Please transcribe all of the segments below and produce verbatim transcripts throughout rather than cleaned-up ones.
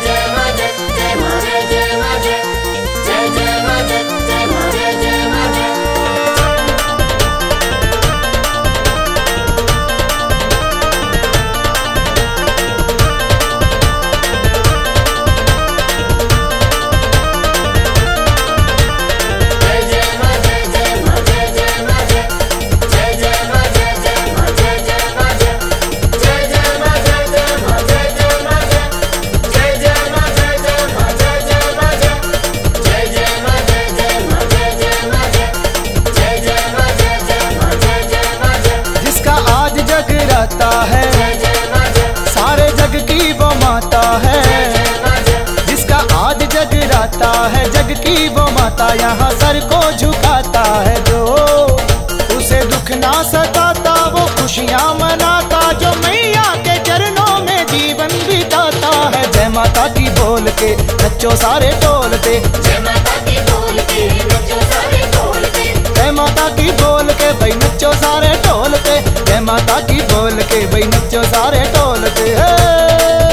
है, सारे जग की वो माता है, जिसका आज जगराता है, जग की वो माता यहाँ सर को झुकाता है। जो उसे दुख ना सताता वो खुशियाँ मनाता, जो मैया के चरणों में जीवन बिताता है। जय माता की बोल के नचो सारे टोलते, जय माता की बोल के नचो सारे टोलते, जय माता की बोल के भाई नचो सारे टोलते, जय माता की बोल के भाई नचो सारे टोलते है।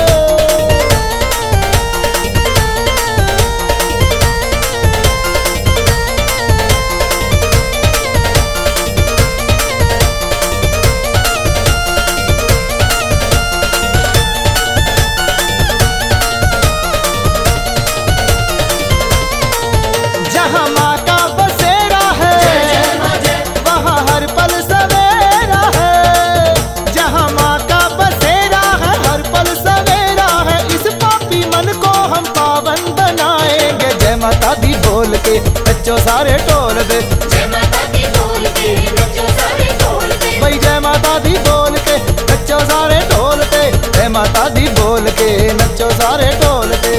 जहाँ माँ का बसेरा है वहाँ हर पल सवेरा है, जहाँ माँ का बसेरा है हर पल सवेरा है। इस पापी मन को हम पावन बनाएंगे, जय माता दी बोल के बच्चों सारे टोल दे, जय माता की बोल के नचो सारे टोलते, भाई जय माता दी बोल के बच्चों सारे टोलते, जय माता दी बोल के नचो सारे टोलते।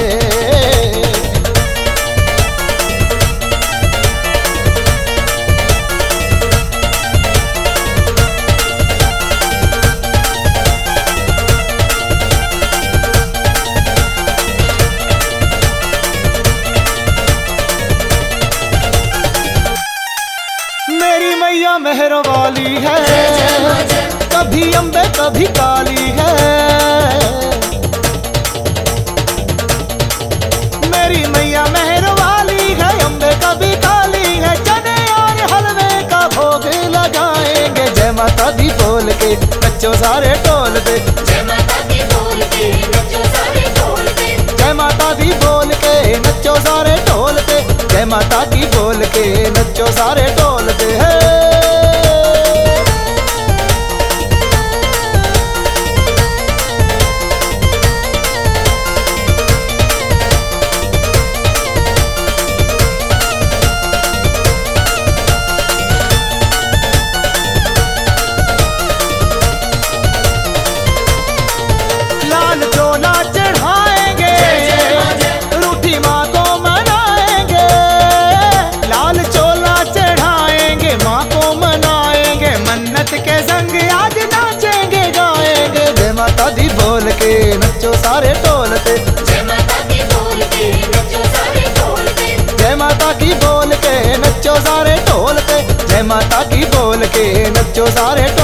मेरी मैया मेहर वाली है, कभी अम्बे कभी काली है। मेरी मैया मेहर वाली है, अम्बे कभी काली है। चने और हलवे का भोग लगाएंगे, जय माता दी बोल के बच्चों सारे टोल दे, जय माता की बोल के नचो सारे टोलते, जय माता दी बोल के नचो सारे टोलते, जय माता की बोल के नचो सारे टोलते हैं। लाल चोला चढ़ाएंगे, रूठी माँ को मनाएंगे, लाल चोला चढ़ाएंगे, माँ को मनाएंगे, मन्नत के संग आज नाचेंगे गाएंगे। जय माता दी बोल के नचो सारे टोलते, जय माता की बोल के नचो सारे टोलते, जय माता की बोल के नचो सारे टोलते, जय माता की बोल के नचो सारे टोलते।